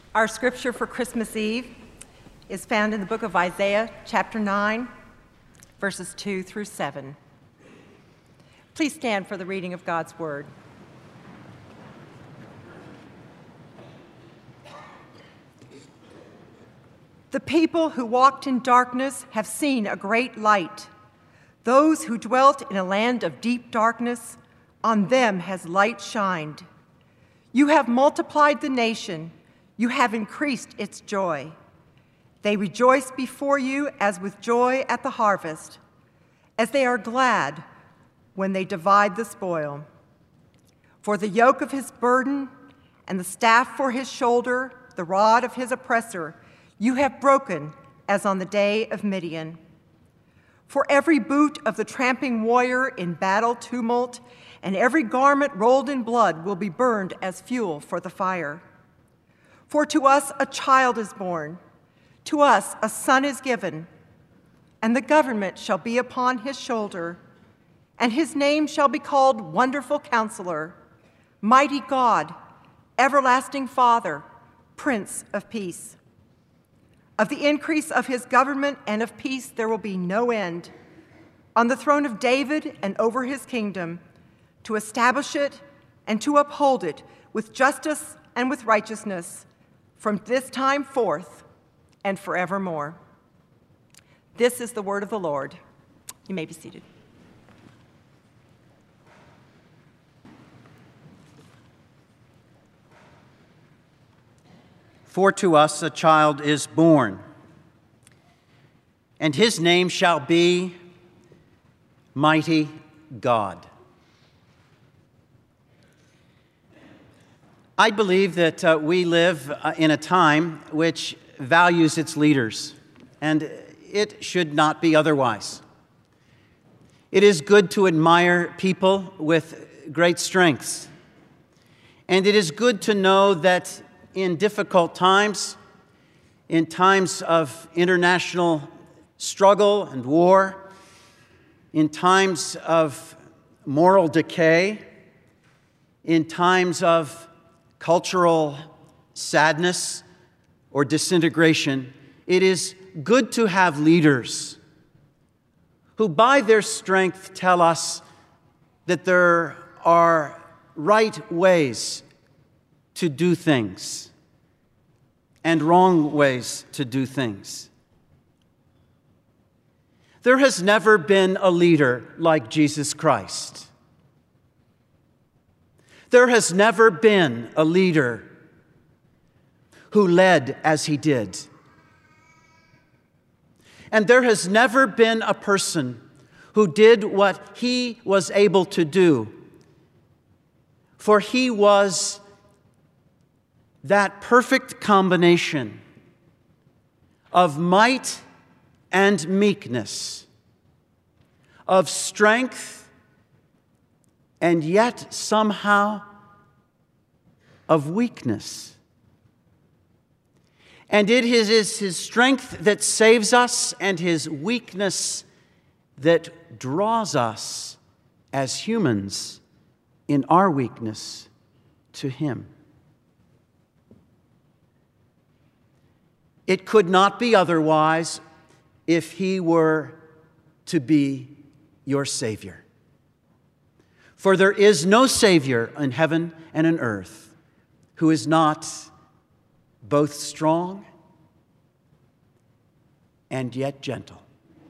Our scripture for Christmas Eve is found in the book of Isaiah, chapter 9, verses 2 through 7. Please stand for the reading of God's word. The people who walked in darkness have seen a great light. Those who dwelt in a land of deep darkness, on them has light shined. You have multiplied the nation. You have increased its joy. They rejoice before you as with joy at the harvest, as they are glad when they divide the spoil. For the yoke of his burden and the staff for his shoulder, the rod of his oppressor, you have broken as on the day of Midian. For every boot of the tramping warrior in battle tumult and every garment rolled in blood will be burned as fuel for the fire. For to us a child is born, to us a son is given, and the government shall be upon his shoulder, and his name shall be called Wonderful Counselor, Mighty God, Everlasting Father, Prince of Peace. Of the increase of his government and of peace there will be no end, on the throne of David and over his kingdom, to establish it and to uphold it with justice and with righteousness, from this time forth and forevermore. This is the word of the Lord. You may be seated. For to us a child is born, and his name shall be Mighty God. I believe that we live in a time which values its leaders, and it should not be otherwise. It is good to admire people with great strengths, and it is good to know that in difficult times, in times of international struggle and war, in times of moral decay, in times of cultural sadness or disintegration, it is good to have leaders who by their strength tell us that there are right ways to do things and wrong ways to do things. There has never been a leader like Jesus Christ. There has never been a leader who led as he did. And there has never been a person who did what he was able to do, for he was that perfect combination of might and meekness, of strength and yet somehow of weakness. And it is his strength that saves us and his weakness that draws us as humans in our weakness to him. It could not be otherwise if he were to be your Savior. For there is no Savior in heaven and on earth who is not both strong and yet gentle.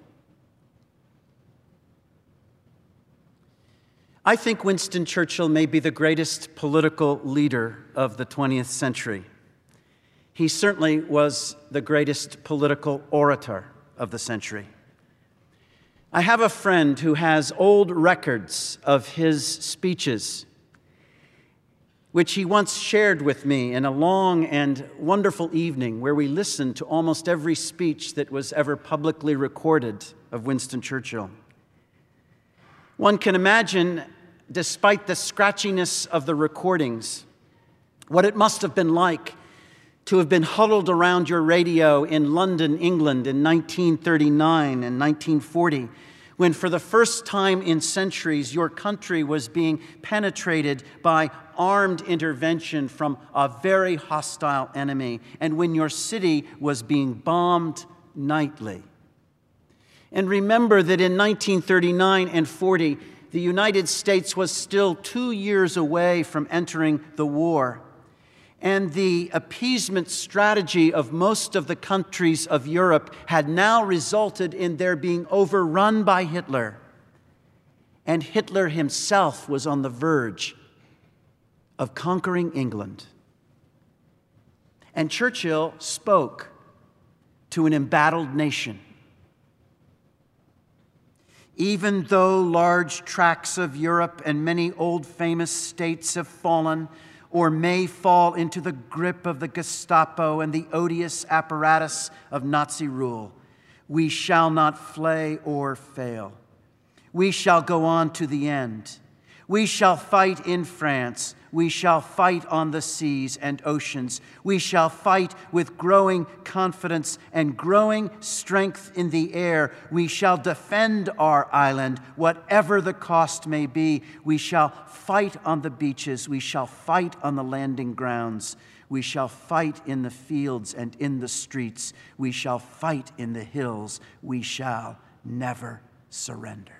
I think Winston Churchill may be the greatest political leader of the 20th century. He certainly was the greatest political orator of the century. I have a friend who has old records of his speeches, which he once shared with me in a long and wonderful evening where we listened to almost every speech that was ever publicly recorded of Winston Churchill. One can imagine, despite the scratchiness of the recordings, what it must have been like to have been huddled around your radio in London, England in 1939 and 1940, when for the first time in centuries your country was being penetrated by armed intervention from a very hostile enemy, and when your city was being bombed nightly. And remember that in 1939 and 40, the United States was still 2 years away from entering the war. And the appeasement strategy of most of the countries of Europe had now resulted in their being overrun by Hitler. And Hitler himself was on the verge of conquering England. And Churchill spoke to an embattled nation. Even though large tracts of Europe and many old famous states have fallen, or may fall into the grip of the Gestapo and the odious apparatus of Nazi rule, we shall not flay or fail. We shall go on to the end. We shall fight in France. We shall fight on the seas and oceans. We shall fight with growing confidence and growing strength in the air. We shall defend our island, whatever the cost may be. We shall fight on the beaches. We shall fight on the landing grounds. We shall fight in the fields and in the streets. We shall fight in the hills. We shall never surrender.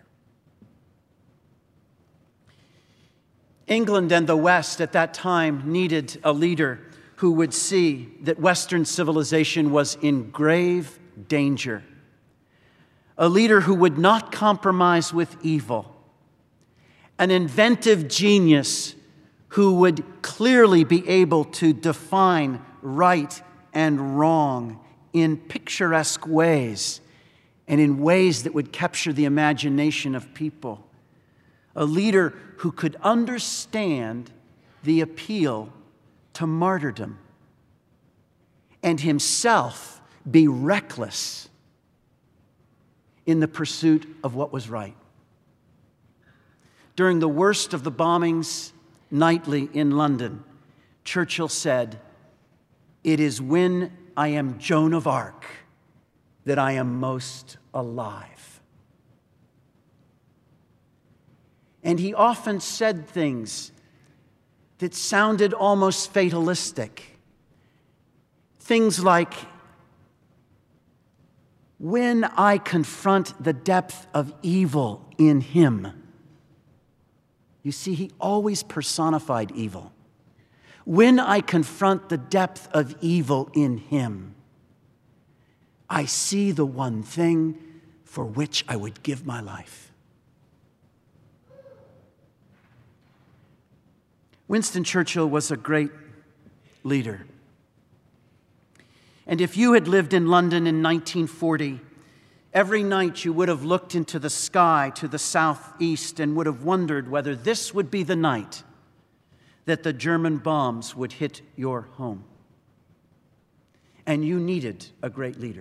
England and the West at that time needed a leader who would see that Western civilization was in grave danger. A leader who would not compromise with evil. An inventive genius who would clearly be able to define right and wrong in picturesque ways and in ways that would capture the imagination of people. A leader who could understand the appeal to martyrdom and himself be reckless in the pursuit of what was right. During the worst of the bombings nightly in London, Churchill said, "It is when I am Joan of Arc that I am most alive." And he often said things that sounded almost fatalistic. Things like, "When I confront the depth of evil in him." You see, he always personified evil. "When I confront the depth of evil in him, I see the one thing for which I would give my life." Winston Churchill was a great leader. And if you had lived in London in 1940, every night you would have looked into the sky to the southeast and would have wondered whether this would be the night that the German bombs would hit your home. And you needed a great leader.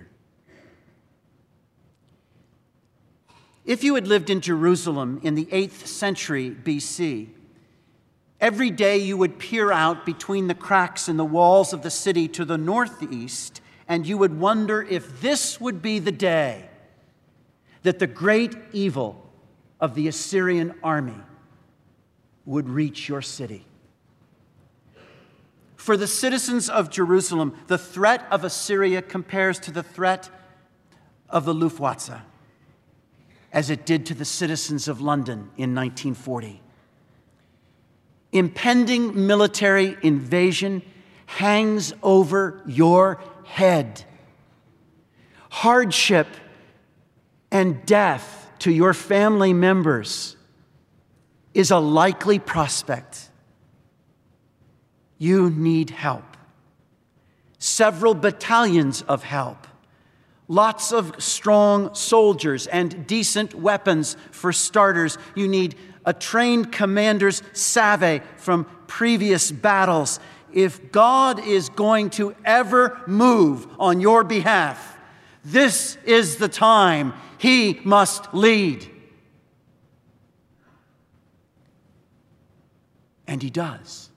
If you had lived in Jerusalem in the 8th century BC, every day you would peer out between the cracks in the walls of the city to the northeast, and you would wonder if this would be the day that the great evil of the Assyrian army would reach your city. For the citizens of Jerusalem, the threat of Assyria compares to the threat of the Luftwaffe, as it did to the citizens of London in 1940. Impending military invasion hangs over your head. Hardship and death to your family members is a likely prospect. You need help. Several battalions of help. Lots of strong soldiers and decent weapons for starters. You need a trained commander's salve from previous battles. If God is going to ever move on your behalf, this is the time He must lead. And He does.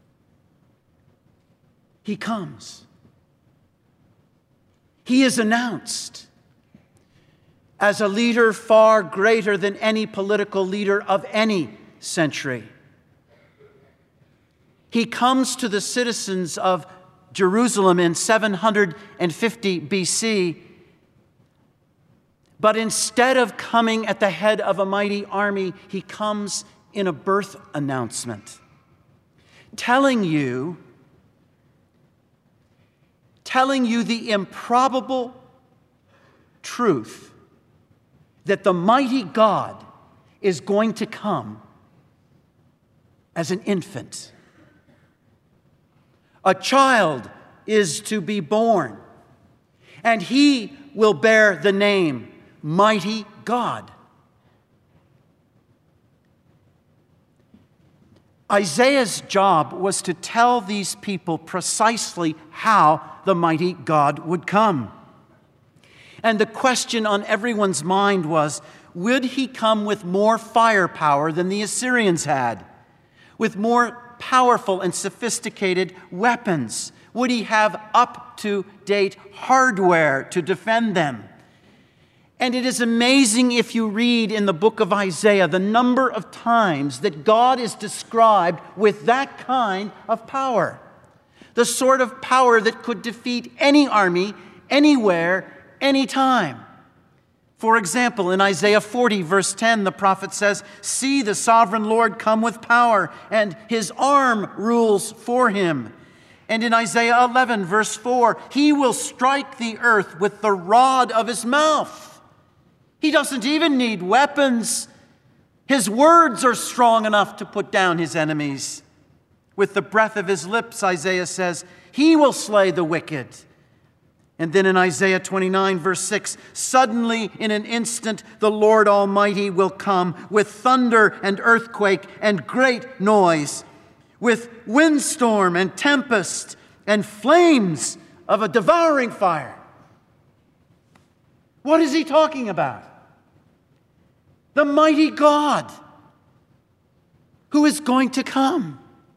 He comes. He is announced as a leader far greater than any political leader of any century. He comes to the citizens of Jerusalem in 750 BC, but instead of coming at the head of a mighty army, he comes in a birth announcement, telling you the improbable truth that the mighty God is going to come as an infant. A child is to be born, and he will bear the name Mighty God. Isaiah's job was to tell these people precisely how the mighty God would come. And the question on everyone's mind was, would he come with more firepower than the Assyrians had? With more powerful and sophisticated weapons? Would he have up-to-date hardware to defend them? And it is amazing if you read in the book of Isaiah the number of times that God is described with that kind of power. The sort of power that could defeat any army, anywhere, anytime. For example, in Isaiah 40, verse 10, the prophet says, "See, the sovereign Lord come with power, and his arm rules for him." And in Isaiah 11, verse 4, "He will strike the earth with the rod of his mouth." He doesn't even need weapons. His words are strong enough to put down his enemies. With the breath of his lips, Isaiah says, he will slay the wicked. And then in Isaiah 29, verse 6, "Suddenly, in an instant, the Lord Almighty will come with thunder and earthquake and great noise, with windstorm and tempest and flames of a devouring fire." What is he talking about? The mighty God who is going to come.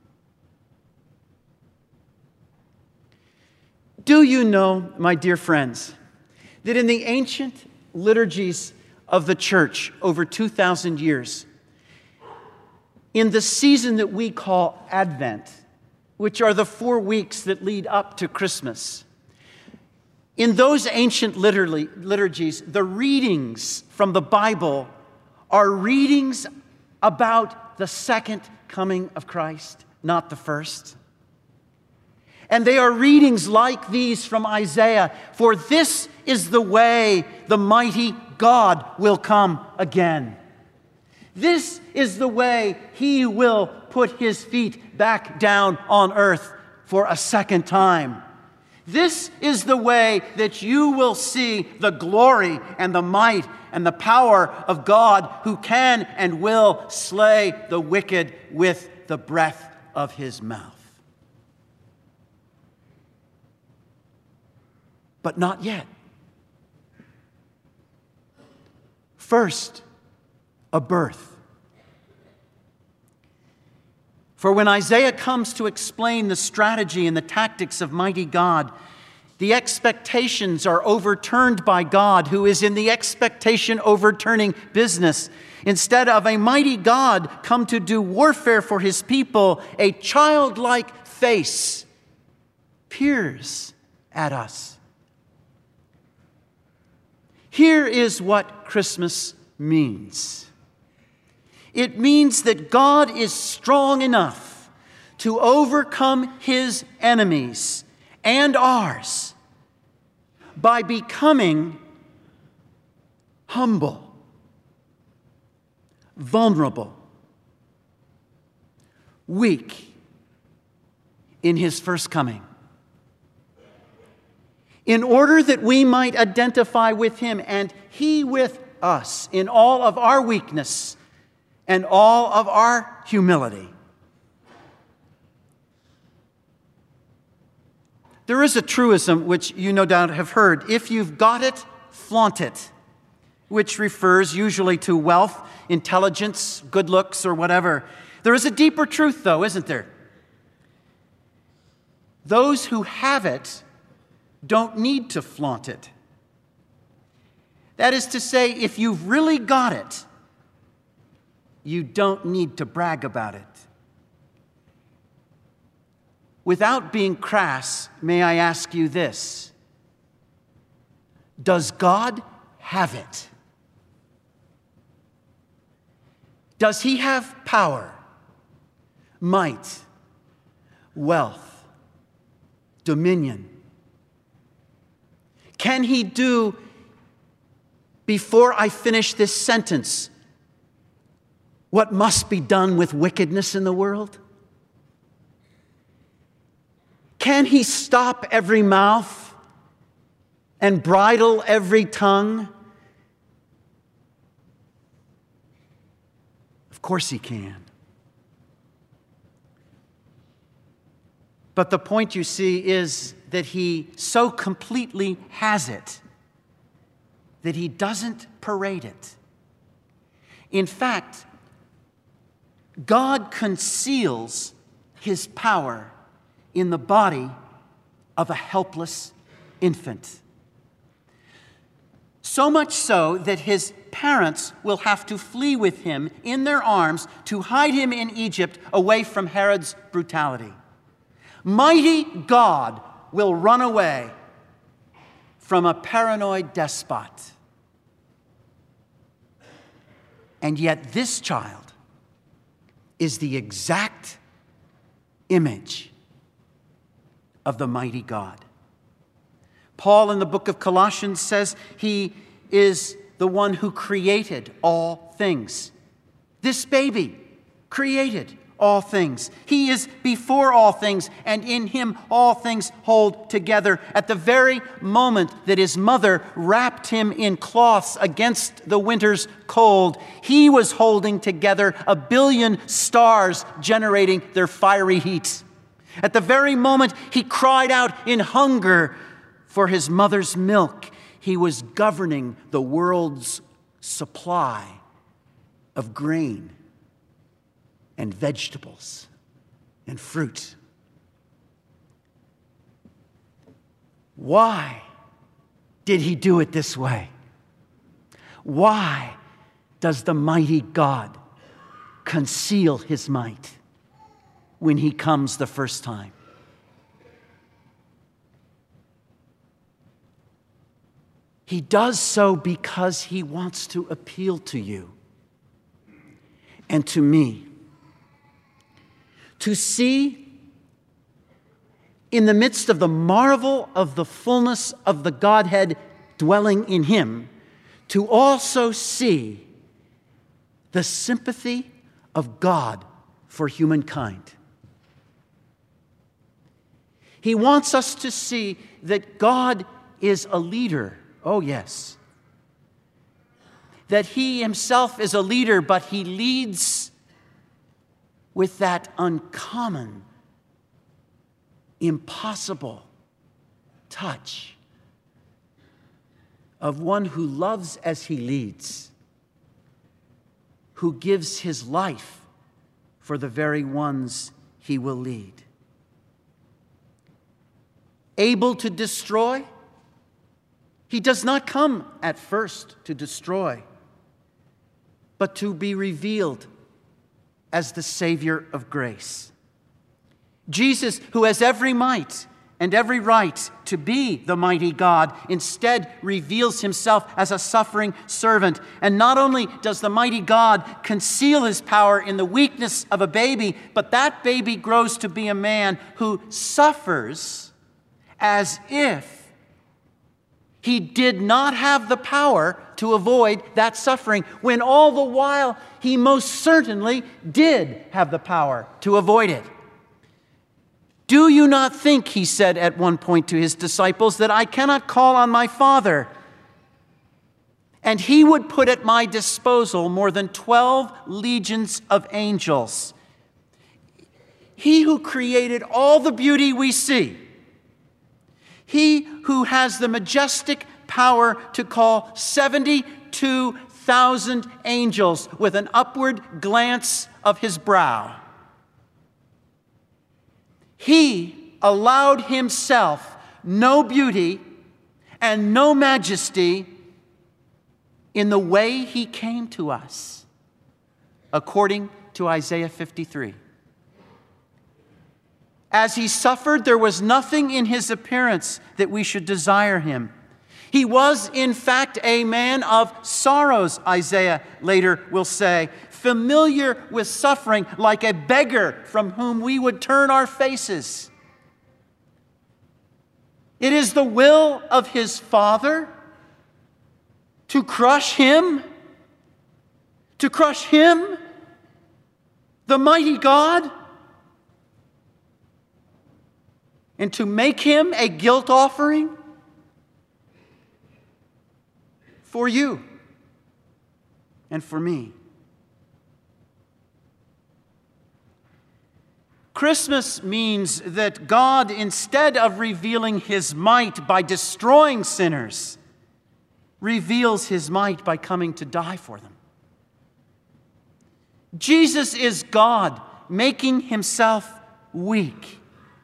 Do you know, my dear friends, that in the ancient liturgies of the church over 2,000 years, in the season that we call Advent, which are the 4 weeks that lead up to Christmas, in those ancient liturgies, the readings from the Bible are readings about the second coming of Christ, not the first. And they are readings like these from Isaiah. "For this is the way the mighty God will come again. This is the way he will put his feet back down on earth for a second time. This is the way that you will see the glory and the might and the power of God, who can and will slay the wicked with the breath of his mouth." But not yet. First, a birth. For when Isaiah comes to explain the strategy and the tactics of mighty God, the expectations are overturned by God, who is in the expectation overturning business. Instead of a mighty God come to do warfare for his people, a childlike face peers at us. Here is what Christmas means. It means that God is strong enough to overcome his enemies and ours by becoming humble, vulnerable, weak in his first coming, in order that we might identify with him and he with us in all of our weakness and all of our humility. There is a truism which you no doubt have heard: if you've got it, flaunt it, which refers usually to wealth, intelligence, good looks, or whatever. There is a deeper truth, though, isn't there? Those who have it don't need to flaunt it. That is to say, if you've really got it, you don't need to brag about it. Without being crass, may I ask you this? Does God have it? Does he have power, might, wealth, dominion? Can he do, before I finish this sentence, what must be done with wickedness in the world? Can he stop every mouth and bridle every tongue? Of course he can. But the point, you see, is that he so completely has it that he doesn't parade it. In fact, God conceals his power in the body of a helpless infant. So much so that his parents will have to flee with him in their arms to hide him in Egypt away from Herod's brutality. Mighty God will run away from a paranoid despot. And yet this child is the exact image of the mighty God. Paul in the book of Colossians says he is the one who created all things. This baby created all things. He is before all things, and in him all things hold together. At the very moment that his mother wrapped him in cloths against the winter's cold, he was holding together 1 billion stars generating their fiery heat. At the very moment he cried out in hunger for his mother's milk, he was governing the world's supply of grain and vegetables and fruit. Why did he do it this way? Why does the mighty God conceal his might when he comes the first time? He does so because he wants to appeal to you and to me. To see, in the midst of the marvel of the fullness of the Godhead dwelling in him, to also see the sympathy of God for humankind. He wants us to see that God is a leader. Oh, yes. That he himself is a leader, but he leads with that uncommon, impossible touch of one who loves as he leads, who gives his life for the very ones he will lead. Able to destroy? He does not come at first to destroy, but to be revealed as the Savior of grace. Jesus, who has every might and every right to be the mighty God, instead reveals himself as a suffering servant. And not only does the mighty God conceal his power in the weakness of a baby, but that baby grows to be a man who suffers as if he did not have the power to avoid that suffering, when all the while he most certainly did have the power to avoid it. Do you not think, he said at one point to his disciples, that I cannot call on my Father, and he would put at my disposal more than 12 legions of angels? He who created all the beauty we see, he who has the majestic power to call 72,000 angels with an upward glance of his brow. He allowed himself no beauty and no majesty in the way he came to us, according to Isaiah 53. As he suffered, there was nothing in his appearance that we should desire him. He was, in fact, a man of sorrows, Isaiah later will say, familiar with suffering, like a beggar from whom we would turn our faces. It is the will of his Father to crush him, the mighty God, and to make him a guilt offering for you and for me. Christmas means that God, instead of revealing his might by destroying sinners, reveals his might by coming to die for them. Jesus is God making himself weak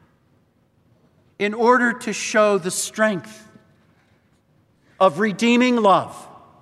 in order to show the strength of redeeming love.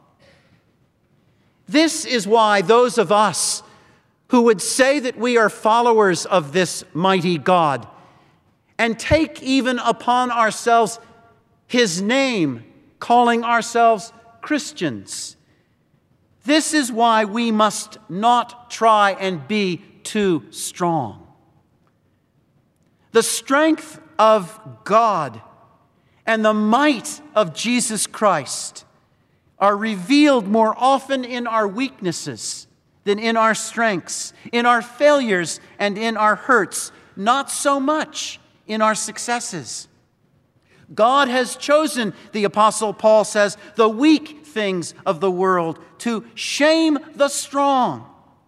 This is why those of us who would say that we are followers of this mighty God and take even upon ourselves his name, calling ourselves Christians, this is why we must not try and be too strong. The strength of God and the might of Jesus Christ are revealed more often in our weaknesses than in our strengths, in our failures and in our hurts, not so much in our successes. God has chosen, the Apostle Paul says, the weak things of the world to shame the strong.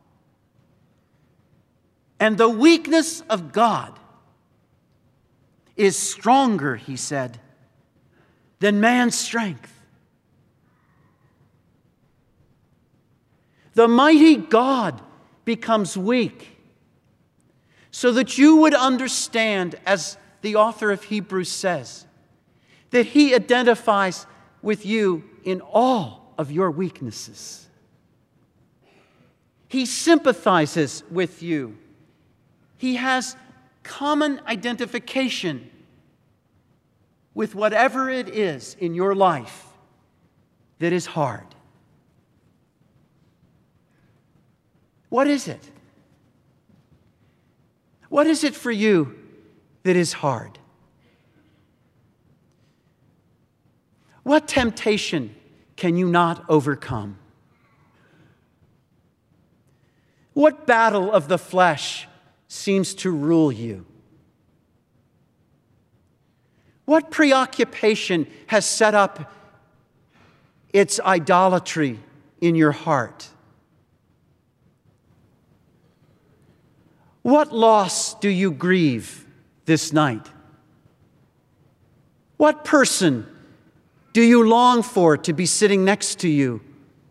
And the weakness of God is stronger, he said, than man's strength. The mighty God becomes weak so that you would understand, as the author of Hebrews says, that he identifies with you in all of your weaknesses. He sympathizes with you. He has common identification with whatever it is in your life that is hard. What is it? What is it for you that is hard? What temptation can you not overcome? What battle of the flesh seems to rule you? What preoccupation has set up its idolatry in your heart? What loss do you grieve this night? What person do you long for to be sitting next to you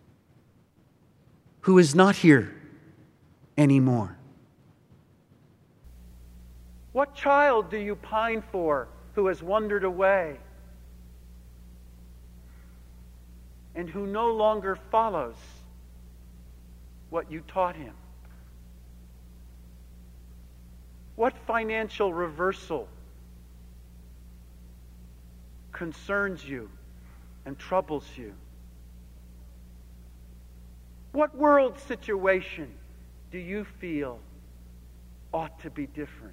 who is not here anymore? What child do you pine for who has wandered away and who no longer follows what you taught him? What financial reversal concerns you and troubles you? What world situation do you feel ought to be different?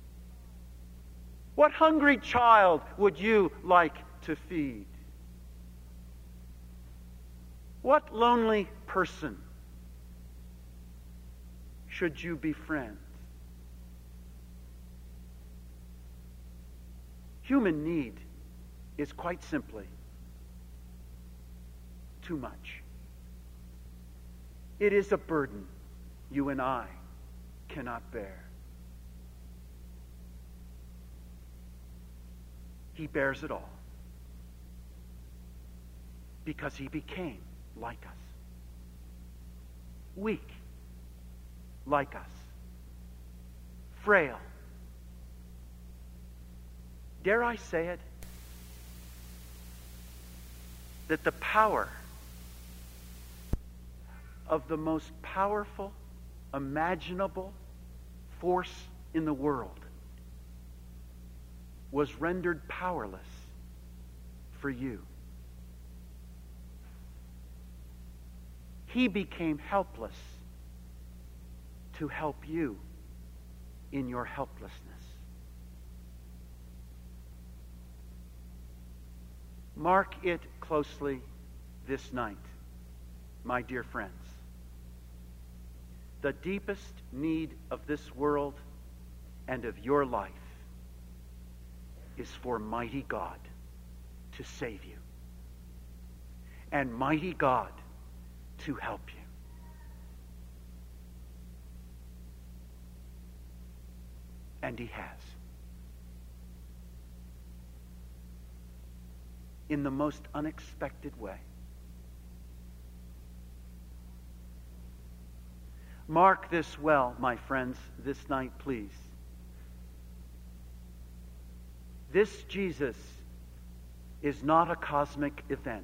What hungry child would you like to feed? What lonely person should you befriend? Human need is quite simply too much. It is a burden you and I cannot bear. He bears it all because he became like us, weak like us, frail. Dare I say it? That the power of the most powerful, imaginable force in the world was rendered powerless for you. He became helpless to help you in your helplessness. Mark it closely this night, my dear friends. The deepest need of this world and of your life is for mighty God to save you, and mighty God to help you. And He has. In the most unexpected way. Mark this well, my friends, this night, please. This Jesus is not a cosmic event.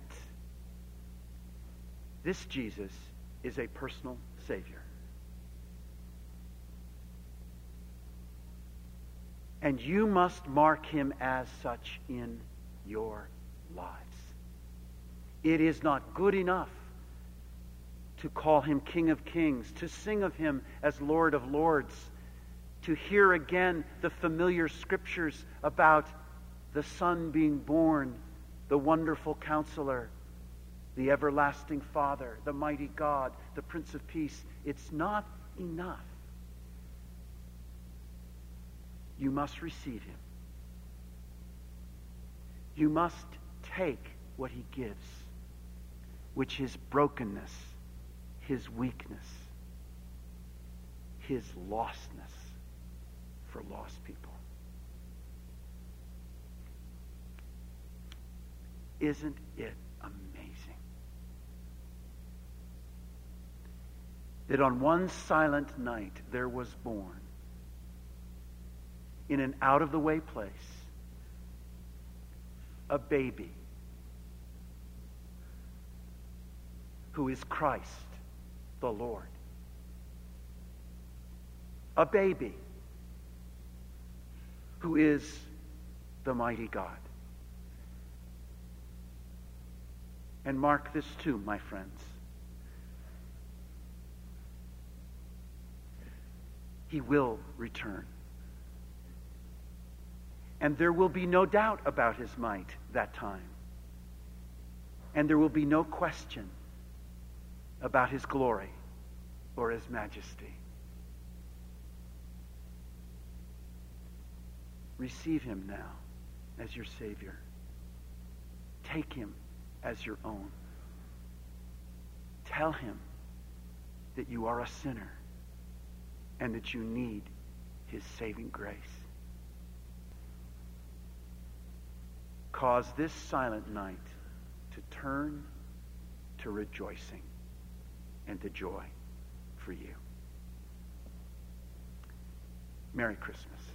This Jesus is a personal Savior. And you must mark Him as such in your lives. It is not good enough to call Him King of Kings, to sing of Him as Lord of Lords, to hear again the familiar scriptures about the Son being born, the wonderful Counselor, the everlasting Father, the mighty God, the Prince of Peace. It's not enough. You must receive Him. You must take what He gives, which is brokenness, His weakness, His lostness for lost people. Isn't it amazing that on one silent night there was born, in an out-of-the-way place, a baby who is Christ the Lord. A baby who is the mighty God. And mark this too, my friends. He will return. And there will be no doubt about His might that time. And there will be no question about His glory or His majesty. Receive Him now as your Savior. Take Him as your own. Tell Him that you are a sinner and that you need His saving grace. Cause this silent night to turn to rejoicing and to joy for you. Merry Christmas.